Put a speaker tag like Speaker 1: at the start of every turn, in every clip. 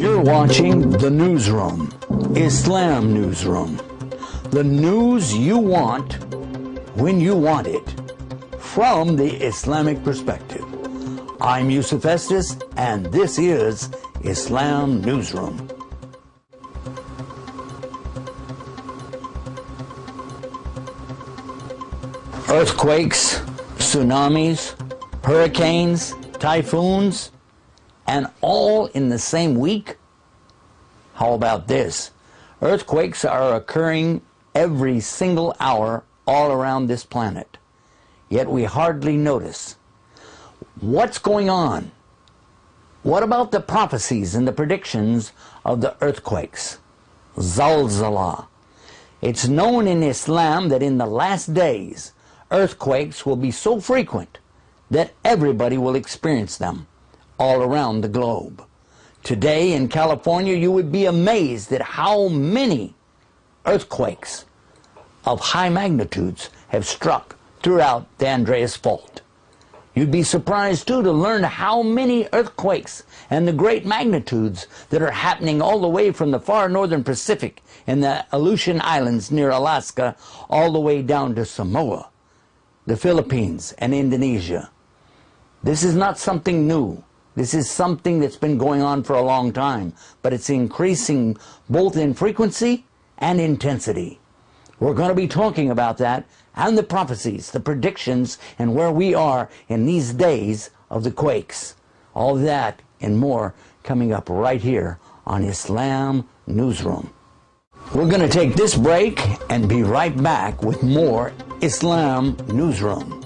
Speaker 1: You're watching The Newsroom, Islam Newsroom. The news you want when you want it, from the Islamic perspective. I'm Yusuf Estes, and this is Islam Newsroom. Earthquakes, tsunamis, hurricanes, typhoons, and all in the same week? How about this? Earthquakes are occurring every single hour all around this planet, yet we hardly notice. What's going on? What about the prophecies and the predictions of the earthquakes? Zalzala. It's known in Islam that in the last days, earthquakes will be so frequent that everybody will experience them all around the globe. Today in California, you would be amazed at how many earthquakes of high magnitudes have struck throughout the Andreas Fault. You'd be surprised too to learn how many earthquakes and the great magnitudes that are happening all the way from the far northern Pacific in the Aleutian Islands near Alaska all the way down to Samoa, the Philippines, and Indonesia. This is not something new. This is something that's been going on for a long time, but it's increasing both in frequency and intensity. We're going to be talking about that and the prophecies, the predictions, and where we are in these days of the quakes. All that and more coming up right here on Islam Newsroom. We're going to take this break and be right back with more Islam Newsroom.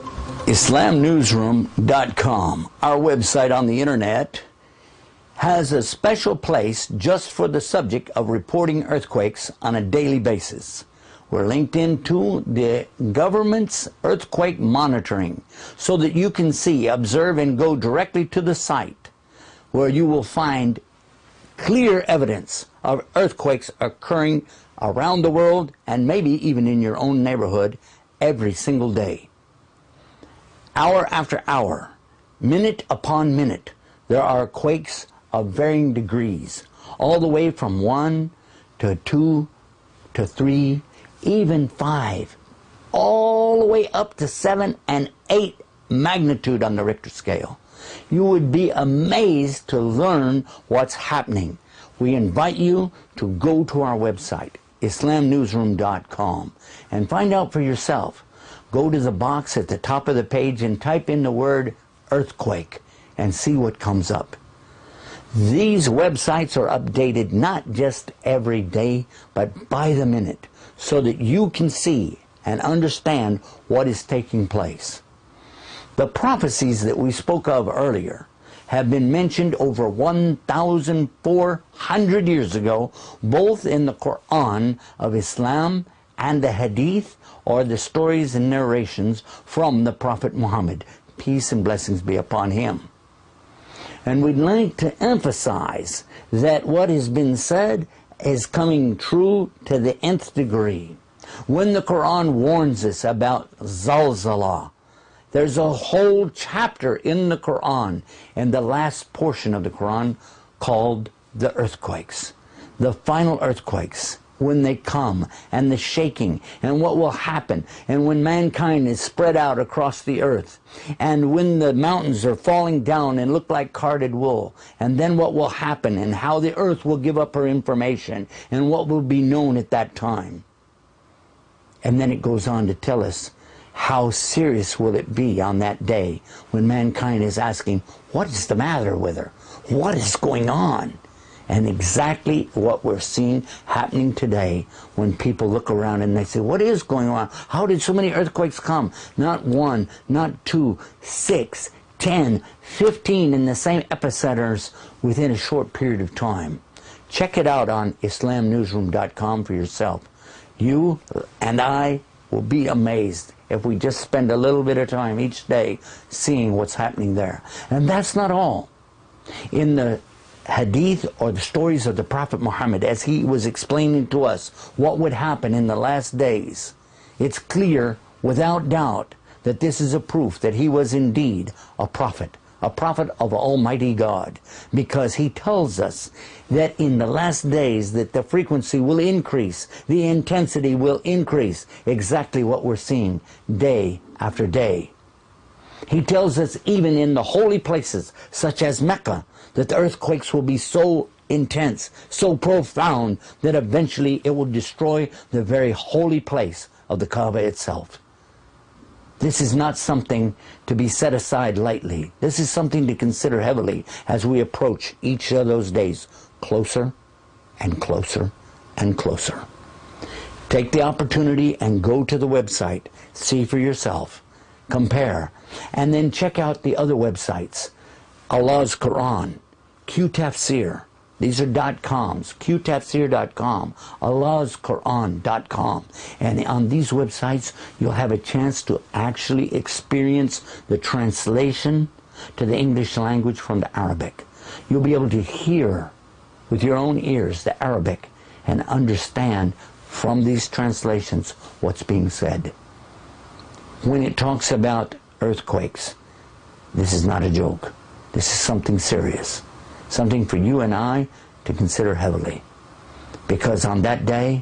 Speaker 1: IslamNewsroom.com, our website on the internet, has a special place just for the subject of reporting earthquakes on a daily basis. We're linked into the government's earthquake monitoring so that you can see, observe, and go directly to the site where you will find clear evidence of earthquakes occurring around the world and maybe even in your own neighborhood every single day. Hour after hour, minute upon minute, there are quakes of varying degrees, all the way from 1 to 2 to 3, even 5, all the way up to 7 and 8 magnitude on the Richter scale. You would be amazed to learn what's happening. We invite you to go to our website, IslamNewsroom.com, and find out for yourself. Go to the box at the top of the page and type in the word earthquake and see what comes up. These websites are updated not just every day, but by the minute, so that you can see and understand what is taking place. The prophecies that we spoke of earlier have been mentioned over 1,400 years ago, both in the Quran of Islam and the Hadith, or the stories and narrations from the Prophet Muhammad. Peace and blessings be upon him. And we'd like to emphasize that what has been said is coming true to the nth degree. When the Quran warns us about Zalzala, there's a whole chapter in the Quran, in the last portion of the Quran, called the earthquakes. The final earthquakes, when they come, and the shaking, and what will happen, and when mankind is spread out across the earth, and when the mountains are falling down and look like carded wool, and then what will happen, and how the earth will give up her information, and what will be known at that time. And then it goes on to tell us how serious will it be on that day when mankind is asking, what is the matter with her? What is going on? And exactly what we're seeing happening today when people look around and they say, what is going on? How did so many earthquakes come? Not 1, not 2, 6, 10, 15 in the same epicenters within a short period of time. Check it out on IslamNewsroom.com for yourself. You and I will be amazed if we just spend a little bit of time each day seeing what's happening there. And that's not all. In the Hadith, or the stories of the Prophet Muhammad, as he was explaining to us what would happen in the last days, it's clear without doubt that this is a proof that he was indeed a prophet a prophet of Almighty God, because he tells us that in the last days that the frequency will increase, the intensity will increase, exactly what we're seeing day after day. He tells us even in the holy places, such as Mecca, that the earthquakes will be so intense, so profound, that eventually it will destroy the very holy place of the Kaaba itself. This is not something to be set aside lightly. This is something to consider heavily as we approach each of those days closer and closer and closer. Take the opportunity and go to the website. See for yourself. Compare. And then check out the other websites. Allah's Quran, QTafsir. These are .coms, qtafsir.com, allahsquran.com. And on these websites, you'll have a chance to actually experience the translation to the English language from the Arabic. You'll be able to hear with your own ears the Arabic and understand from these translations what's being said. When it talks about earthquakes, this is not a joke. This is something serious. Something for you and I to consider heavily. Because on that day,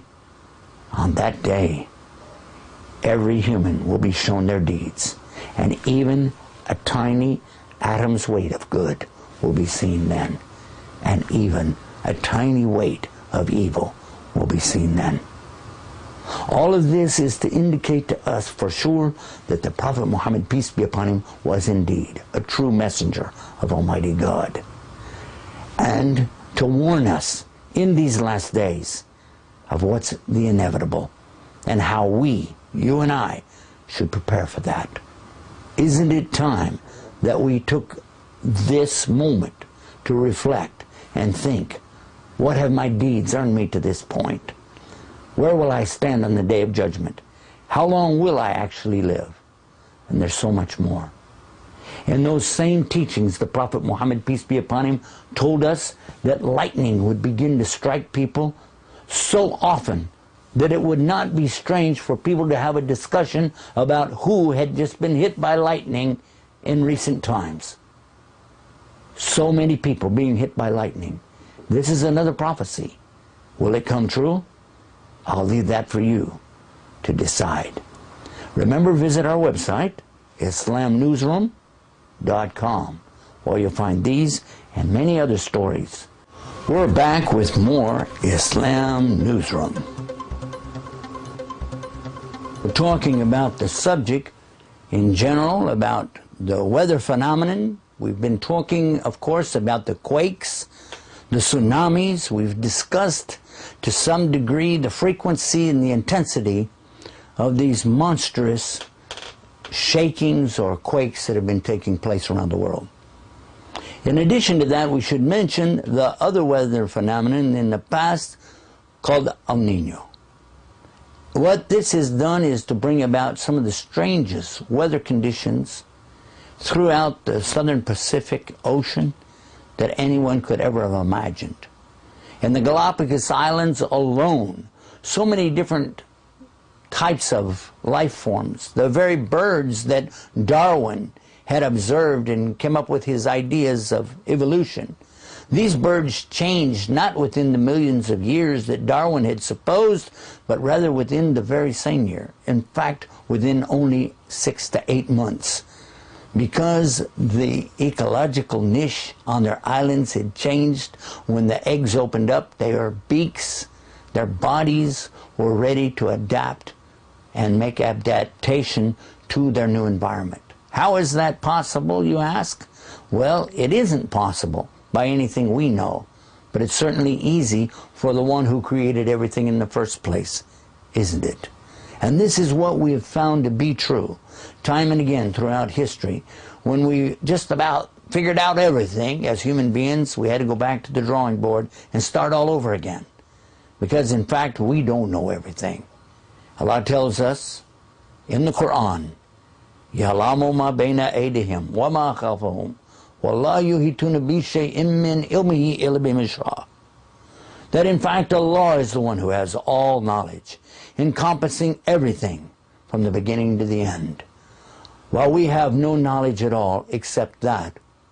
Speaker 1: every human will be shown their deeds. And even a tiny atom's weight of good will be seen then. And even a tiny weight of evil will be seen then. All of this is to indicate to us for sure that the Prophet Muhammad, peace be upon him, was indeed a true messenger of Almighty God. And to warn us in these last days of what's the inevitable and how we, you and I, should prepare for that. Isn't it time that we took this moment to reflect and think, what have my deeds earned me to this point? Where will I stand on the day of judgment? How long will I actually live? And there's so much more. In those same teachings, the Prophet Muhammad, peace be upon him, told us that lightning would begin to strike people so often that it would not be strange for people to have a discussion about who had just been hit by lightning in recent times. So many people being hit by lightning. This is another prophecy. Will it come true? I'll leave that for you to decide. Remember, visit our website, IslamNewsroom.com, where you'll find these and many other stories. We're back with more Islam Newsroom. We're talking about the subject in general, about the weather phenomenon. We've been talking, of course, about the quakes, the tsunamis. We've discussed to some degree the frequency and the intensity of these monstrous shakings or quakes that have been taking place around the world. In addition to that, we should mention the other weather phenomenon in the past called El Nino. What this has done is to bring about some of the strangest weather conditions throughout the southern Pacific Ocean that anyone could ever have imagined. In the Galapagos Islands alone, so many different types of life forms, the very birds that Darwin had observed and came up with his ideas of evolution. These birds changed not within the millions of years that Darwin had supposed, but rather within the very same year. In fact, within only 6 to 8 months. Because the ecological niche on their islands had changed, when the eggs opened up, their beaks, their bodies were ready to adapt and make adaptation to their new environment. How is that possible, you ask? Well, it isn't possible by anything we know, but it's certainly easy for the one who created everything in the first place, isn't it? And this is what we have found to be true time and again throughout history. When we just about figured out everything as human beings, we had to go back to the drawing board and start all over again. Because in fact, we don't know everything. Allah tells us in the Quran, يَعْلَمُ مَا بَيْنَ أَيْدِهِمْ وَمَا خَلْفَهُمْ وَلَا يُحِيطُونَ بِشَيْءٍ مِّنْ عِلْمِهِ إِلَّا بِمَا شَاءَ. That in fact Allah is the one who has all knowledge, encompassing everything from the beginning to the end, while we have no knowledge at all except that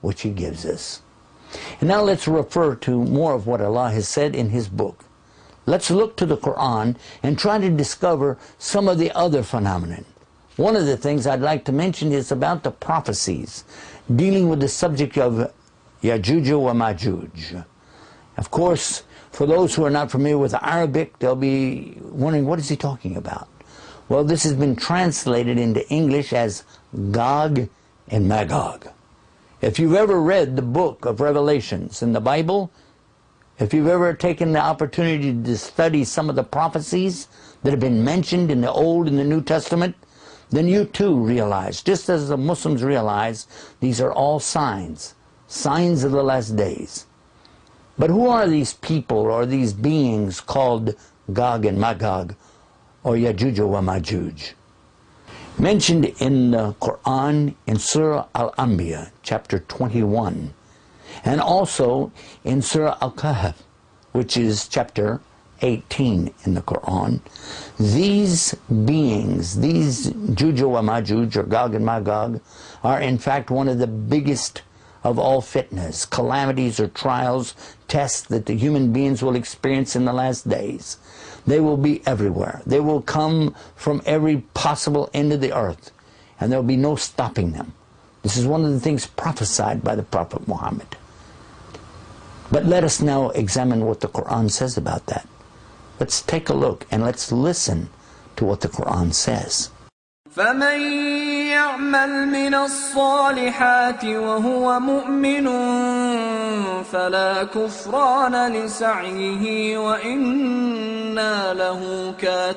Speaker 1: which He gives us. And now let's refer to more of what Allah has said in His book. Let's look to the Quran and try to discover some of the other phenomena. One of the things I'd like to mention is about the prophecies dealing with the subject of Yajuj wa Majuj. Of course, for those who are not familiar with Arabic, they'll be wondering, what is he talking about? Well, this has been translated into English as Gog and Magog. If you've ever read the book of Revelations in the Bible, if you've ever taken the opportunity to study some of the prophecies that have been mentioned in the Old and the New Testament, then you too realize, just as the Muslims realize, these are all signs of the last days. But who are these people or these beings called Gog and Magog, or Yajuj wa Majuj? Mentioned in the Quran in Surah Al-Anbiya, chapter 21, and also in Surah Al-Kahf, which is chapter 18 in the Quran. These beings, these Juj wa Majuj, or Gog and Magog, are in fact one of the biggest of all fitnas, calamities or trials, tests that the human beings will experience in the last days. They will be everywhere. They will come from every possible end of the earth, and there will be no stopping them. This is one of the things prophesied by the Prophet Muhammad. But let us now examine what the Quran says about that. Let's take a look and let's listen to what the Quran says.
Speaker 2: فَمَن يَعْمَلْ مِنَ الصَّالِحَاتِ وَهُوَ مُؤْمِنٌ فَلَا كُفْرَانَ لِسَعْيِهِ وَإِنَّا لَهُ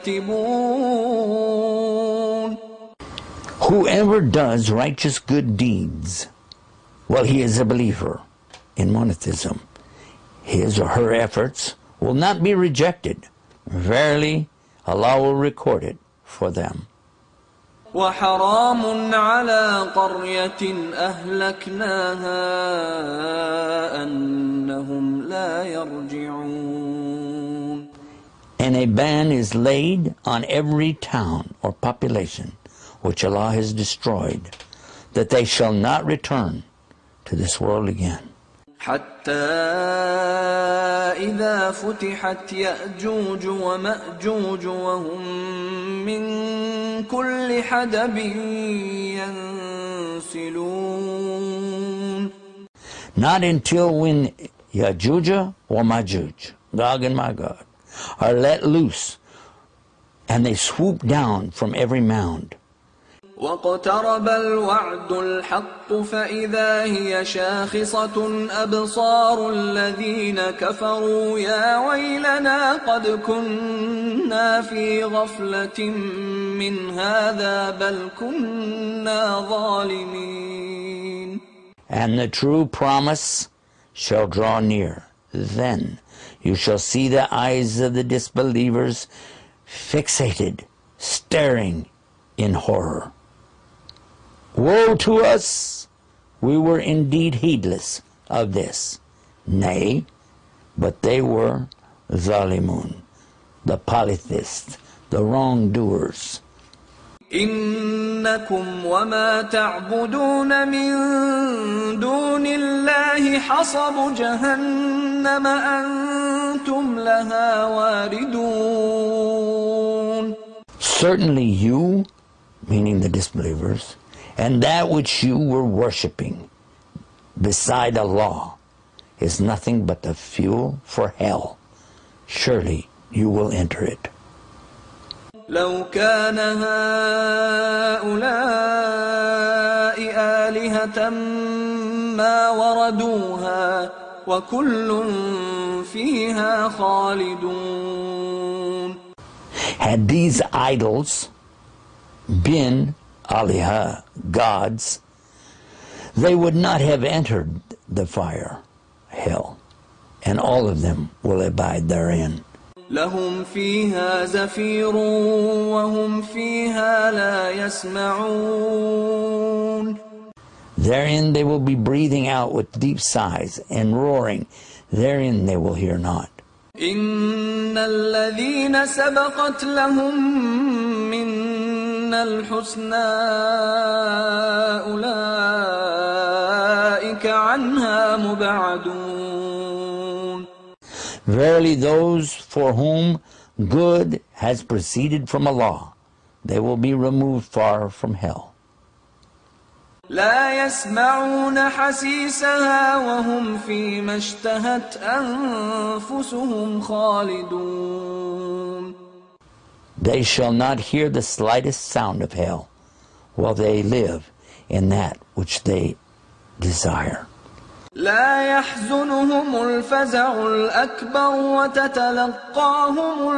Speaker 2: كَاتِبُونَ.
Speaker 1: Whoever does righteous good deeds, well, he is a believer in monotheism. His or her efforts will not be rejected. Verily, Allah will record it for them.
Speaker 2: وحرام على قرية أهلكناها أنهم لا يرجعون.
Speaker 1: And a ban is laid on every town or population which Allah has destroyed, that they shall not return to this world again.
Speaker 2: حتى إذا فتحت يأجوج ومأجوج وهم من كل حدب ينسلون.
Speaker 1: Not until when Yajuj or Majuj, Gog and Magog, are let loose and they swoop down from every mound.
Speaker 2: واقترب الوعد الحق فإذا هي شاخصة أبصار الذين كفروا يا ويلنا قد كنا في غفلة من هذا بل كنا ظالمين.
Speaker 1: And the true promise shall draw near. Then you shall see the eyes of the disbelievers fixated, staring in horror. Woe to us! We were indeed heedless of this. Nay, but they were Zalimun, the polytheists, the wrongdoers.
Speaker 2: إنكم وما تعبدون من دون الله حصب جهنم أنتم لها واردون.
Speaker 1: Certainly you, meaning the disbelievers, and that which you were worshipping beside Allah is nothing but the fuel for hell. Surely you will enter it.
Speaker 2: لو كان هؤلاء آلهة ما وردوها وكل فيها خالدون.
Speaker 1: Had these idols been Aliha, gods, they would not have entered the fire, hell, and all of them will abide therein.
Speaker 2: لهم فيها زفير وهم فيها لا يسمعون.
Speaker 1: Therein they will be breathing out with deep sighs and roaring. Therein they will hear not.
Speaker 2: إن الذين سبقت لهم منا الحسنى أولئك عنها مبعدون.
Speaker 1: Verily those for whom good has proceeded from Allah, they will be removed far from hell.
Speaker 2: لا يسمعون حسيسها وهم فيما اشتهت أنفسهم خالدون.
Speaker 1: They shall not hear the slightest sound of hell while they live in that which they desire.
Speaker 2: لا يحزنهم الفزع الأكبر وتتلقاهم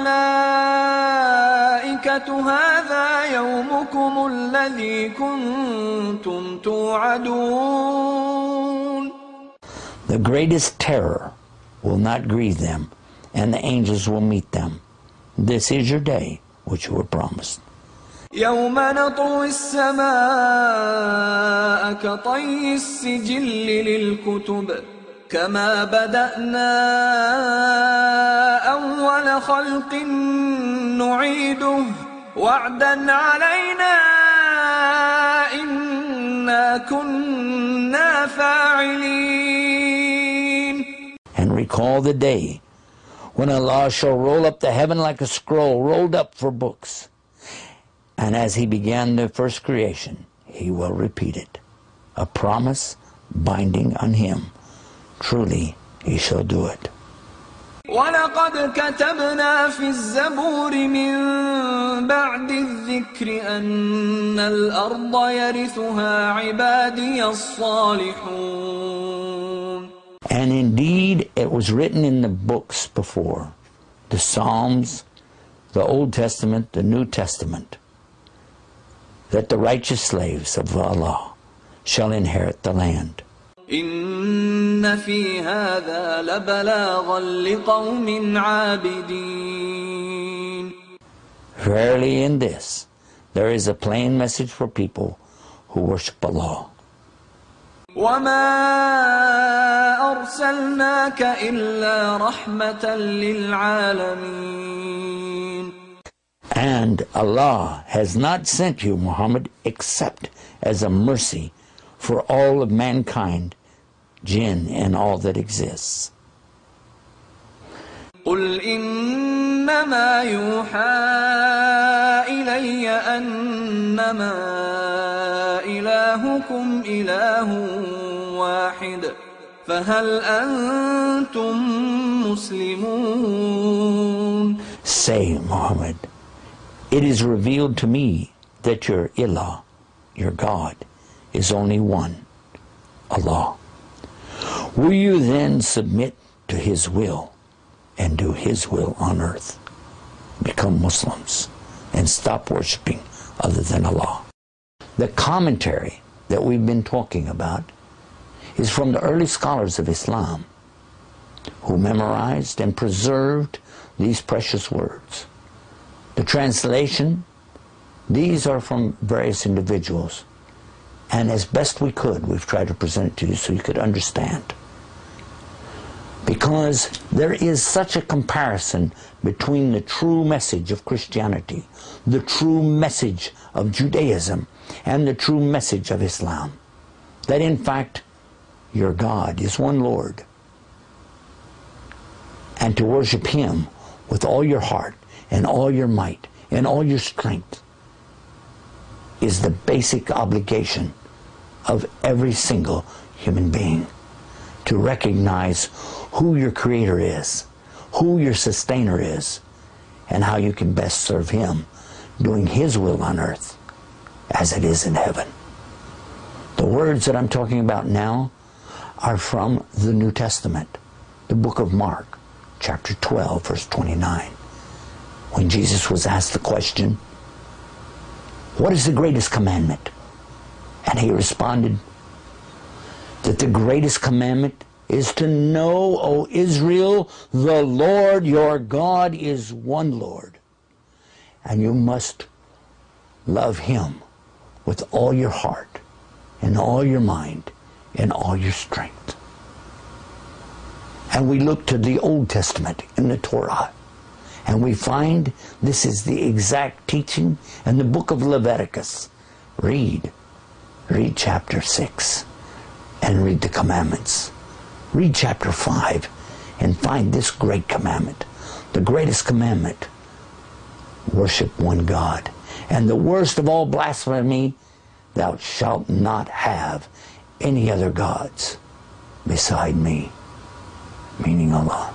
Speaker 2: الملائكة هذا يومكم الذي كنتم توعدون.
Speaker 1: The greatest terror will not grieve them, and the angels will meet them. This is your day which you were promised.
Speaker 2: يوم نطوي السماء كطي السجل للكتب كما بدأنا أول خلق نعيده وعدا علينا إنا كنا فاعلين.
Speaker 1: And recall the day when Allah shall roll up the heaven like a scroll rolled up for books. And as he began the first creation, he will repeat it. A promise binding on him. Truly, he shall do it.
Speaker 2: وَلَقَدْ كَتَبْنَا فِي الزَّبُورِ مِن بَعْدِ الذِّكْرِ أَنَّ الْأَرْضَ يَرِثُهَا عِبَادِيَ الصَّالِحُونَ.
Speaker 1: And indeed, it was written in the books before, the Psalms, the Old Testament, the New Testament, that the righteous slaves of Allah shall inherit the land.
Speaker 2: إن في هذا لبلاغا لقوم عابدين.
Speaker 1: Verily in this, there is a plain message for people who worship Allah.
Speaker 2: وما أرسلناك إلا رحمة للعالمين.
Speaker 1: And Allah has not sent you, Muhammad, except as a mercy for all of mankind, jinn, and all that exists.
Speaker 2: قل إنما يوحى إلي أنما إلهكم إله واحد فهل أنتم مسلمون.
Speaker 1: Say, Muhammad, it is revealed to me that your ilah, your God, is only one, Allah. Will you then submit to His will and do His will on earth? Become Muslims and stop worshiping other than Allah. The commentary that we've been talking about is from the early scholars of Islam who memorized and preserved these precious words. The translation, these are from various individuals, and as best we could, we've tried to present it to you so you could understand. Because there is such a comparison between the true message of Christianity, the true message of Judaism, and the true message of Islam, that in fact, your God is one Lord. And to worship Him with all your heart, and all your might, and all your strength is the basic obligation of every single human being. To recognize who your Creator is, who your Sustainer is, and how you can best serve Him, doing His will on earth as it is in heaven. The words that I'm talking about now are from the New Testament, the book of Mark, chapter 12, verse 29. When Jesus was asked the question, what is the greatest commandment? And He responded that the greatest commandment is to know, O Israel, the Lord your God is one Lord. And you must love Him with all your heart, and all your mind, and all your strength. And we look to the Old Testament in the Torah, and we find this is the exact teaching in the book of Leviticus. Read chapter 6. and read the commandments. Read chapter 5 and find this great commandment. The greatest commandment: worship one God. And the worst of all blasphemy: thou shalt not have any other gods beside me, meaning Allah.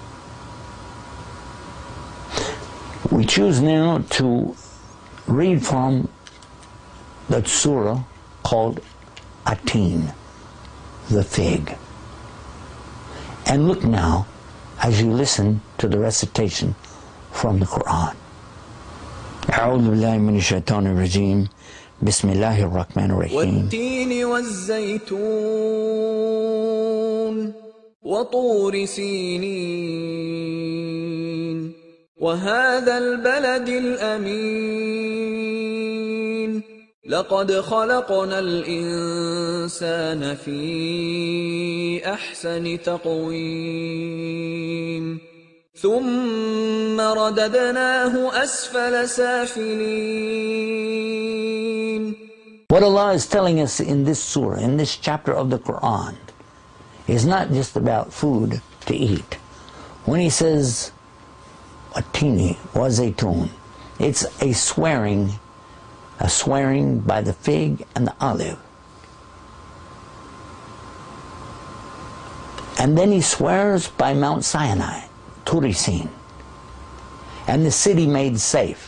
Speaker 1: We choose now to read from the surah called At-Tin, the fig. And look now as you listen to the recitation from the Quran. أعوذ بالله من الشيطان الرجيم بسم الله الرحمن الرحيم
Speaker 2: والتين والزيتون وطور سينين وهذا البلد الأمين لقد خلقنا الإنسان في أحسن تقويم ثم رددناه أسفل سافلين.
Speaker 1: What Allah is telling us in this surah, in this chapter of the Quran, is not just about food to eat. When He says At-Tini wa Zaytun, it's a swearing by the fig and the olive. And then He swears by Mount Sinai, Tur Sin, and the city made safe,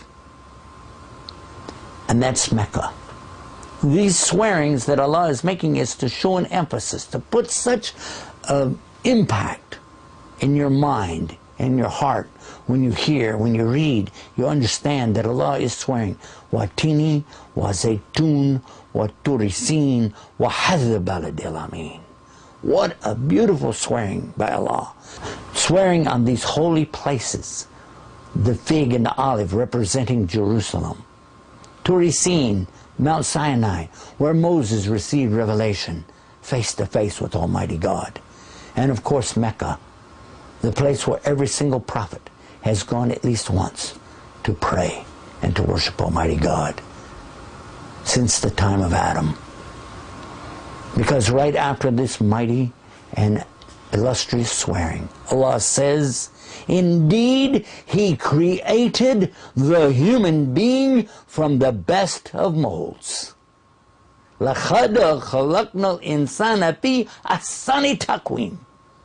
Speaker 1: and that's Mecca. These swearings that Allah is making is to show an emphasis, to put such impact in your mind, in your heart. When you hear, when you read, you understand that Allah is swearing. Wa-tini, wa-zaytun, wa-tur sin, wa-hadha balad al-amin. What a beautiful swearing by Allah. Swearing on these holy places. The fig and the olive representing Jerusalem. Tur Sin, Mount Sinai, where Moses received revelation face to face with Almighty God. And of course Mecca, the place where every single prophet has gone at least once to pray and to worship Almighty God since the time of Adam. Because right after this mighty and illustrious swearing, Allah says, indeed, He created the human being from the best of molds. لَقَدْ خَلَقْنَا الْإِنسَانَ فِي أَحْسَنِ تَقْوِيمٍ.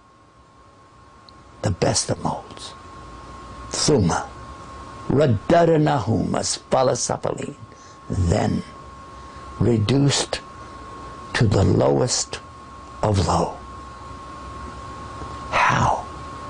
Speaker 1: The best of molds. ثُمَّ رَدَّدْنَاهُ أَسْفَلَ سَافِلِينَ. Then reduced to the lowest of low. How?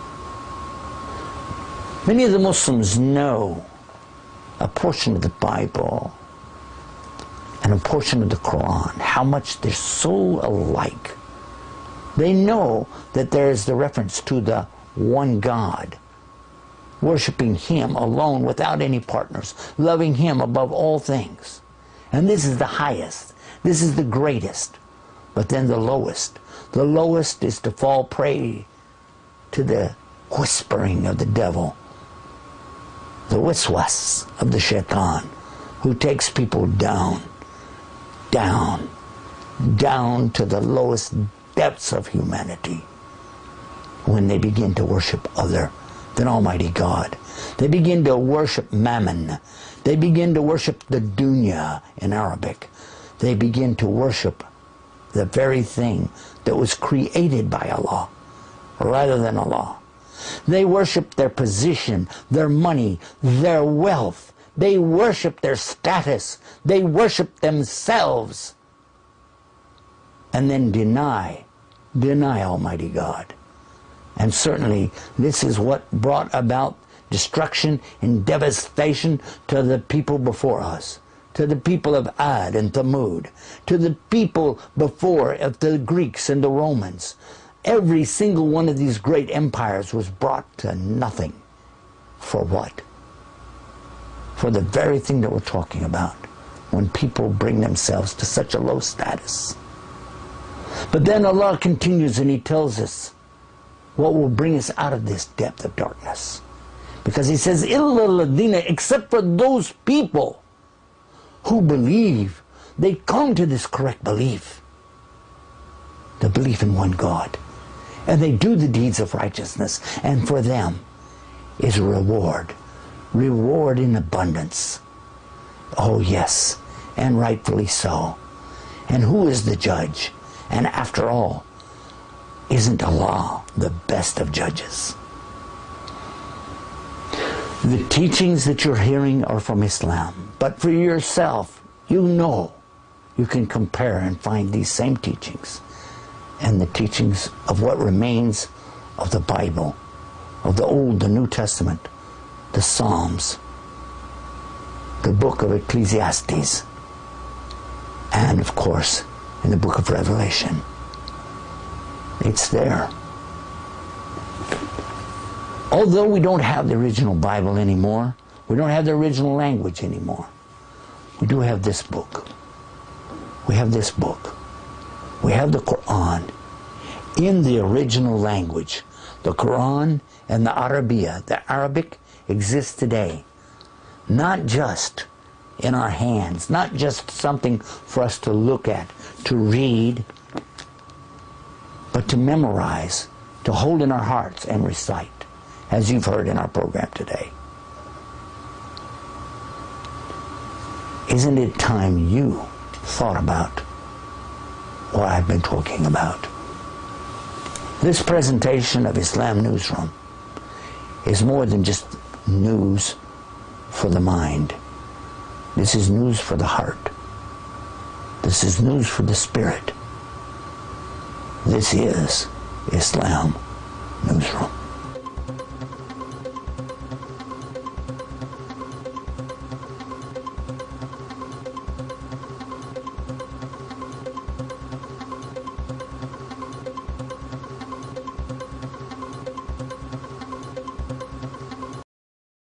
Speaker 1: Many of the Muslims know a portion of the Bible and a portion of the Quran, how much they're so alike. They know that there is the reference to the one God, worshiping Him alone without any partners, loving Him above all things. And this is the highest. This is the greatest. But then the lowest. The lowest is to fall prey to the whispering of the devil, the waswas of the shaitan, who takes people down to the lowest depths of humanity when they begin to worship other than Almighty God. They begin to worship mammon. They begin to worship the dunya in Arabic. They begin to worship the very thing that was created by Allah rather than Allah. They worship their position, their money, their wealth. They worship their status. They worship themselves. And then deny Almighty God. And certainly this is what brought about destruction and devastation to the people before us, to the people of Ad and Thamud, to the people before of the Greeks and the Romans. Every single one of these great empires was brought to nothing. For what? For the very thing that we're talking about, when people bring themselves to such a low status. But then Allah continues and He tells us what will bring us out of this depth of darkness. Because He says, إِلَّا الَّذِينَ, except for those people who believe, they come to this correct belief. the belief in one God. And they do the deeds of righteousness, and for them is a reward in abundance. Oh yes, and rightfully so. And who is the judge? And after all, isn't Allah the best of judges? The teachings that you're hearing are from Islam, but for yourself, you know, you can compare and find these same teachings and the teachings of what remains of the Bible, of the Old, the New Testament, the Psalms, the book of Ecclesiastes, and of course in the book of Revelation. It's there. Although we don't have the original Bible anymore, we don't have the original language anymore, we do have this book. We have this book. We have the Quran in the original language. The Quran and the Arabiya, the Arabic, exists today. Not just in our hands, not just something for us to look at, to read, but to memorize, to hold in our hearts and recite, as you've heard in our program today. Isn't it time you thought about what I've been talking about? This presentation of Islam Newsroom is more than just news for the mind. This is news for the heart. This is news for the spirit. This is Islam Newsroom.